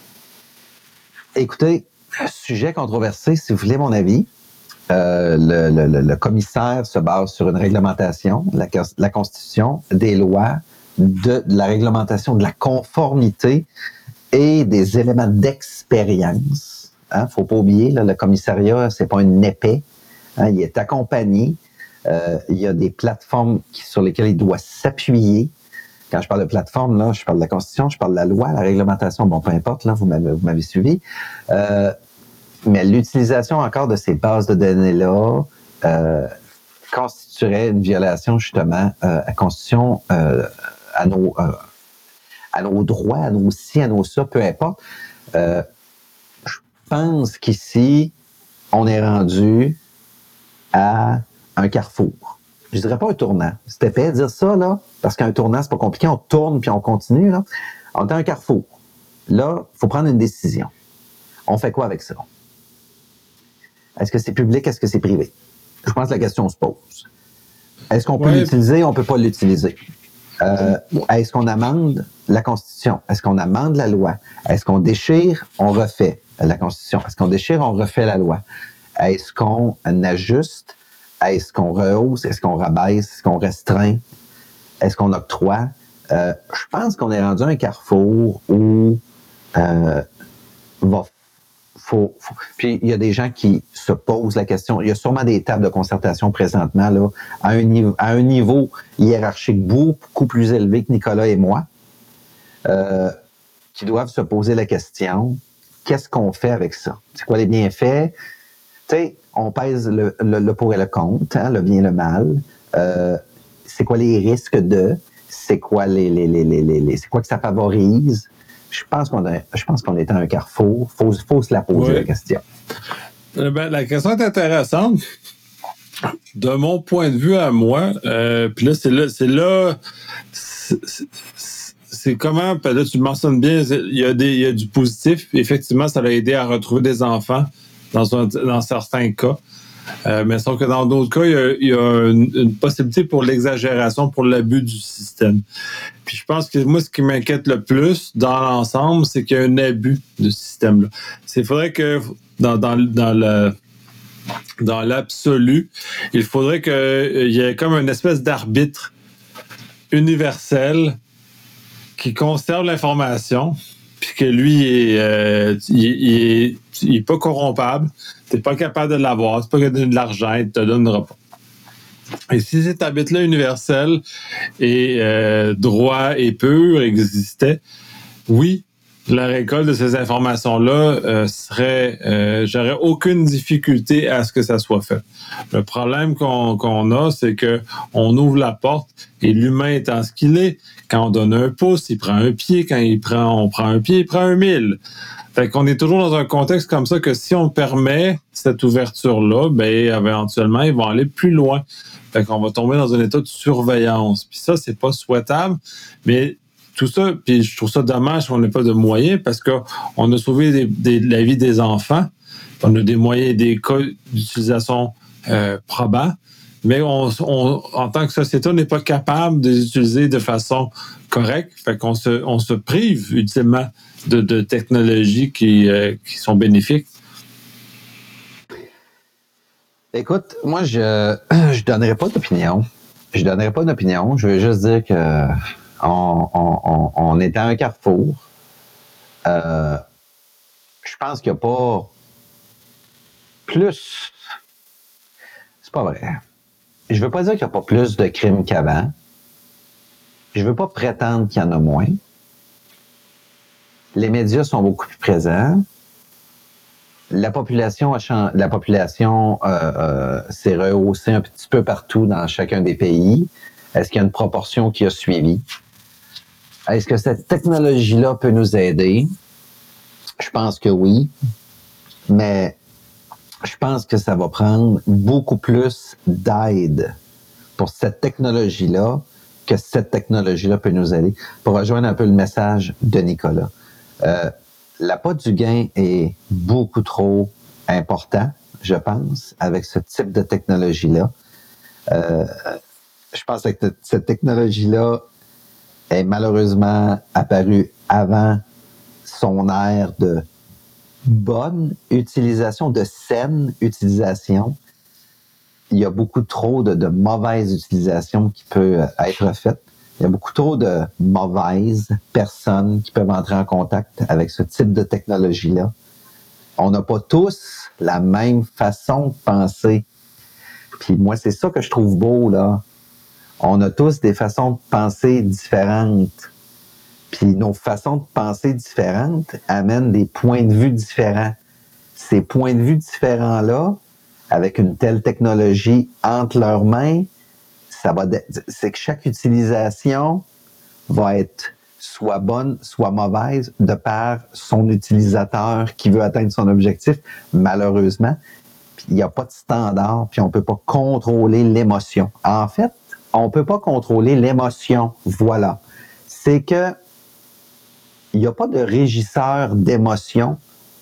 Écoutez, sujet controversé, si vous voulez mon avis. Euh, le, le, le commissaire se base sur une réglementation, la, la Constitution, des lois, de, de la réglementation de la conformité et des éléments d'expérience. Hein, faut pas oublier, là, le commissariat, c'est pas une épée. Hein, il est accompagné. Euh, il y a des plateformes qui, sur lesquelles il doit s'appuyer. Quand je parle de plateforme, là, je parle de la Constitution, je parle de la loi, la réglementation, bon, peu importe, là, vous m'avez, vous m'avez suivi. Euh, mais l'utilisation encore de ces bases de données-là euh, constituerait une violation, justement, euh, à la Constitution, euh, à nos... Euh, à nos droits, à nos ci, à nos ça, peu importe. Euh, je pense qu'ici, on est rendu à un carrefour. Je dirais pas un tournant. C'était épais de dire ça, là, parce qu'un tournant, c'est pas compliqué. On tourne puis on continue, là. On est à un carrefour. Là, il faut prendre une décision. On fait quoi avec ça? Est-ce que c'est public? Est-ce que c'est privé? Je pense que la question se pose. Est-ce qu'on peut ouais. l'utiliser? On peut pas l'utiliser. Euh, est-ce qu'on amende la Constitution? Est-ce qu'on amende la loi? Est-ce qu'on déchire? On refait la Constitution. Est-ce qu'on déchire? On refait la loi. Est-ce qu'on ajuste? Est-ce qu'on rehausse? Est-ce qu'on rabaisse? Est-ce qu'on restreint? Est-ce qu'on octroie? Euh, je pense qu'on est rendu à un carrefour où euh, va Faut, faut. Puis il y a des gens qui se posent la question. Il y a sûrement des tables de concertation présentement là, à un niveau, à un niveau hiérarchique beaucoup plus élevé que Nicolas et moi, euh, qui doivent se poser la question, qu'est-ce qu'on fait avec ça? C'est quoi les bienfaits? Tu sais, on pèse le, le, le pour et le contre, hein, le bien et le mal. Euh, c'est quoi les risques de? C'est quoi les, les, les, les, les, les c'est quoi que ça favorise? je pense qu'on a, je pense qu'on est à un carrefour. Faut, faut se la poser, oui. La question. Euh, ben, la question est intéressante. De mon point de vue à moi, euh, puis là, c'est là, c'est là, c'est, c'est, c'est comment, là, tu le mentionnes bien, il y a des, il y a du positif. Effectivement, ça l'a aidé à retrouver des enfants dans un, dans certains cas. Euh, mais sauf que dans d'autres cas, il y a, il y a une, une possibilité pour l'exagération, pour l'abus du système. Puis je pense que moi, ce qui m'inquiète le plus dans l'ensemble, c'est qu'il y a un abus de ce système-là. C'est faudrait que dans, dans, dans le dans l'absolu, il faudrait qu'il euh, y ait comme une espèce d'arbitre universel qui conserve l'information, puis que lui, est, euh, il, il, est, il est pas corrompable, t'es pas capable de l'avoir, c'est pas que de l'argent, il te donnera pas. Et si cet arbitre-là universel et euh, droit et pur existait, oui, la récolte de ces informations-là euh, serait, euh, j'aurais aucune difficulté à ce que ça soit fait. Le problème qu'on, qu'on a, c'est que on ouvre la porte et l'humain étant ce qu'il est, quand on donne un pouce, il prend un pied, quand il prend, on prend un pied, il prend un mille. Fait qu'on est toujours dans un contexte comme ça que si on permet cette ouverture-là, ben éventuellement, ils vont aller plus loin. Fait qu'on va tomber dans un état de surveillance. Puis ça, c'est pas souhaitable, mais tout ça, puis je trouve ça dommage qu'on n'ait pas de moyens parce qu'on a sauvé des, des, la vie des enfants, on a des moyens et des cas d'utilisation euh, probants, mais on, on, en tant que société, on n'est pas capable de les utiliser de façon correcte. Fait qu'on se, on se prive ultimement de, de technologies qui, euh, qui sont bénéfiques. Écoute, moi, je je donnerai pas d'opinion. Je donnerai pas d'opinion. Je veux juste dire que on, on, on, on est à un carrefour. Euh, je pense qu'il n'y a pas plus... C'est pas vrai. Je veux pas dire qu'il n'y a pas plus de crimes qu'avant. Je veux pas prétendre qu'il y en a moins. Les médias sont beaucoup plus présents. La population, a chang... la population euh, euh, s'est rehaussée un petit peu partout dans chacun des pays. Est-ce qu'il y a une proportion qui a suivi? Est-ce que cette technologie-là peut nous aider? Je pense que oui. Mais je pense que ça va prendre beaucoup plus d'aide pour cette technologie-là que cette technologie-là peut nous aider. Pour rejoindre un peu le message de Nicolas. Euh, L'appât du gain est beaucoup trop important, je pense, avec ce type de technologie-là. Euh, je pense que cette technologie-là est malheureusement apparue avant son ère de bonne utilisation, de saine utilisation. Il y a beaucoup trop de, de mauvaise utilisation qui peut être faite. Il y a beaucoup trop de mauvaises personnes qui peuvent entrer en contact avec ce type de technologie-là. On n'a pas tous la même façon de penser. Puis moi, c'est ça que je trouve beau, là. On a tous des façons de penser différentes. Puis nos façons de penser différentes amènent des points de vue différents. Ces points de vue différents-là, avec une telle technologie entre leurs mains, ça va, c'est que chaque utilisation va être soit bonne, soit mauvaise, de par son utilisateur qui veut atteindre son objectif, malheureusement. Puis il n'y a pas de standard, puis on ne peut pas contrôler l'émotion. En fait, on ne peut pas contrôler l'émotion, voilà. C'est que il n'y a pas de régisseur d'émotion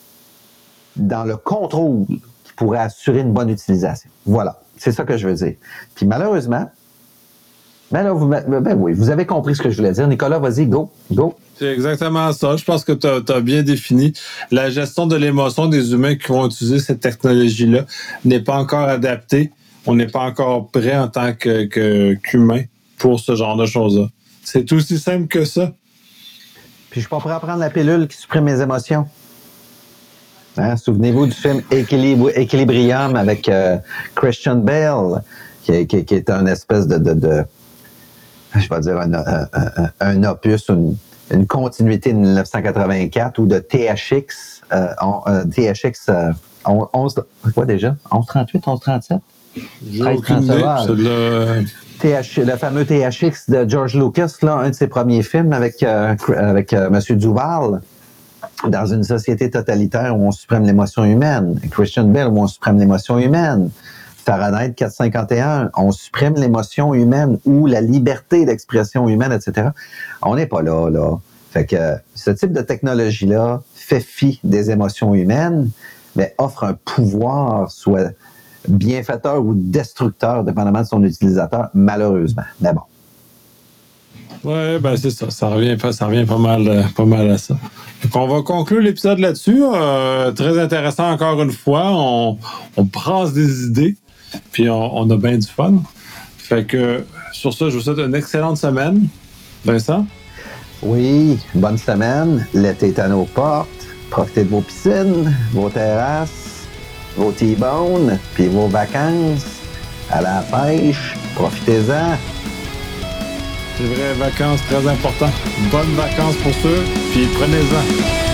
dans le contrôle qui pourrait assurer une bonne utilisation. Voilà, c'est ça que je veux dire. Puis malheureusement, ben là, vous, ben oui, vous avez compris ce que je voulais dire. Nicolas, vas-y, go, go. C'est exactement ça. Je pense que tu as bien défini. La gestion de l'émotion des humains qui vont utiliser cette technologie-là n'est pas encore adaptée. On n'est pas encore prêt en tant que, que, qu'humain pour ce genre de choses-là. C'est aussi simple que ça. Puis je suis pas prêt à prendre la pilule qui supprime mes émotions. Hein? Souvenez-vous du film Équilib- Equilibrium avec euh, Christian Bale, qui, qui, qui est un espèce de, de, de je vais dire un, un, un, un opus, une, une continuité de dix-neuf cent quatre-vingt-quatre ou de T H X, euh, on, euh, T H X euh, onze, quoi déjà? onze trente-huit, onze trente-sept? J'ai aucune idée. C'est le... T H, le fameux T H X de George Lucas, là, un de ses premiers films avec, euh, avec euh, M. Duval, dans une société totalitaire où on supprime l'émotion humaine. Christian Bale, où on supprime l'émotion humaine. Fahrenheit quatre cent cinquante et un, on supprime l'émotion humaine ou la liberté d'expression humaine, et cetera. On n'est pas là, là. Fait que ce type de technologie-là fait fi des émotions humaines, mais offre un pouvoir, soit bienfaiteur ou destructeur, dépendamment de son utilisateur, malheureusement. Mais bon. Oui, ben c'est ça. Ça revient, ça revient pas, mal, pas mal à ça. Donc on va conclure l'épisode là-dessus. Euh, très intéressant encore une fois. On, on brasse des idées, puis on, on a bien du fun. Fait que sur ça, je vous souhaite une excellente semaine. Vincent? Oui, bonne semaine. L'été est à nos portes. Profitez de vos piscines, vos terrasses, vos T-bones, puis vos vacances à la pêche. Profitez-en. C'est vrai, vacances, très important. Bonnes vacances pour ceux, puis prenez-en.